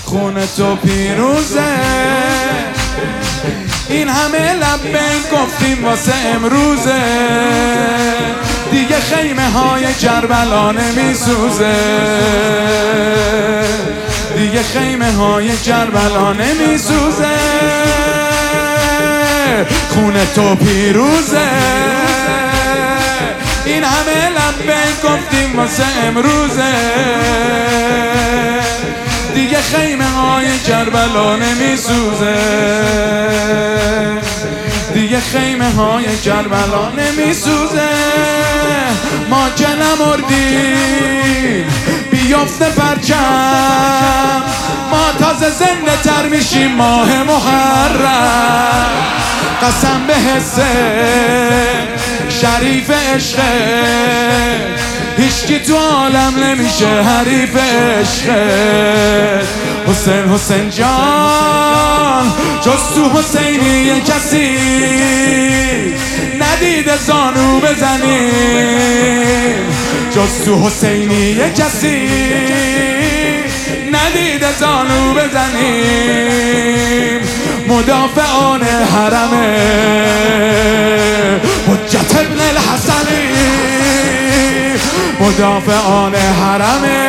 خون تو پیروزه. این همه لبین گفتیم واسه امروزه، دیگه خیمه های کربلا نمیسوزه، دیگه خیمه های کربلا نمیسوزه. خون تو پیروزه. این همه لبین گفتیم واسه امروزه، دیگه خیمه های کربلا نمیسوزه، دیگه خیمه های کربلا نمیسوزه. ما که نمردیم بیفته پرچم، ما تازه زنده تر میشیم ماه محرم. قسم به حسه شریف عشقه، هیچکی تو عالم نمیشه حریف عشقه. حسین حسین جان جز تو حسینی کسی ندیده زانو بزنیم، جز تو حسینی کسی ندیده زانو بزنیم. مدافعان حرمه حجت ابن الحسنی، مدافعان حرمه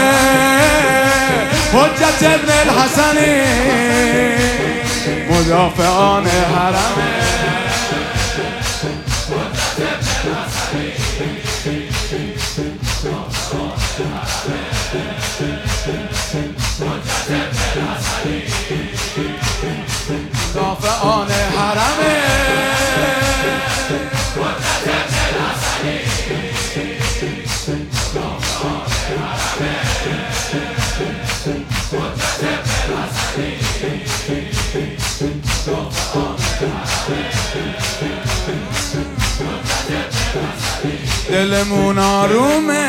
حجت ابن الحسنی، مدافعان حرمه مدافعان حرمه. دلمون آرومه،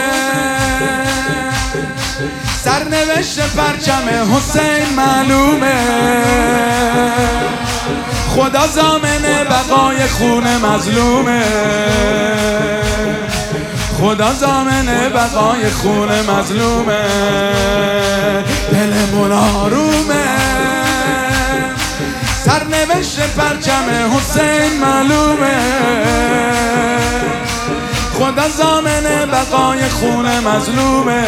سرنوشت پرچم حسین معلومه. خدا ضامن بقای خون مظلومه، خدا ضامن بقای خون مظلومه. دلمون آرومه، سرنوشت پرچم حسین معلومه. خدا ضامن بقای خون مظلومه،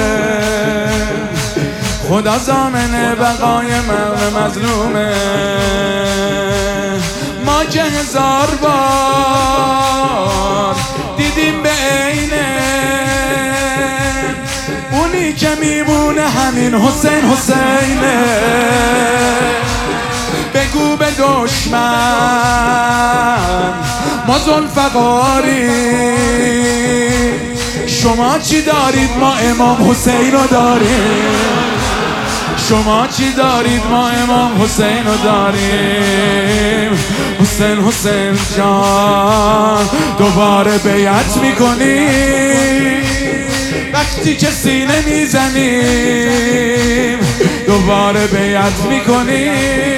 خدا ضامن بقای مظلومه. ما که 1000 بار دیدیم به عینه، اونی که میمونه همین حسین حسینه. بگو به دشمن ما ذوالفقاری، شما چی دارید ما امام حسین رو داریم، شما چی دارید ما امام حسین رو داریم. حسین حسین جان دوباره بیعت میکنی، وقتی که سینه میزنیم دوباره بیعت میکنی،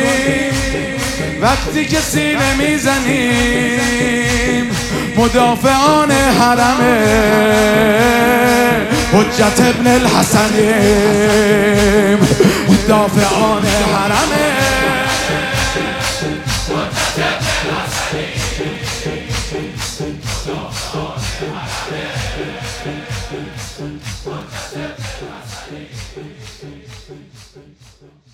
وقتی که سینه میزنیم. مدافعان حرمه حجت ابن الحسنی،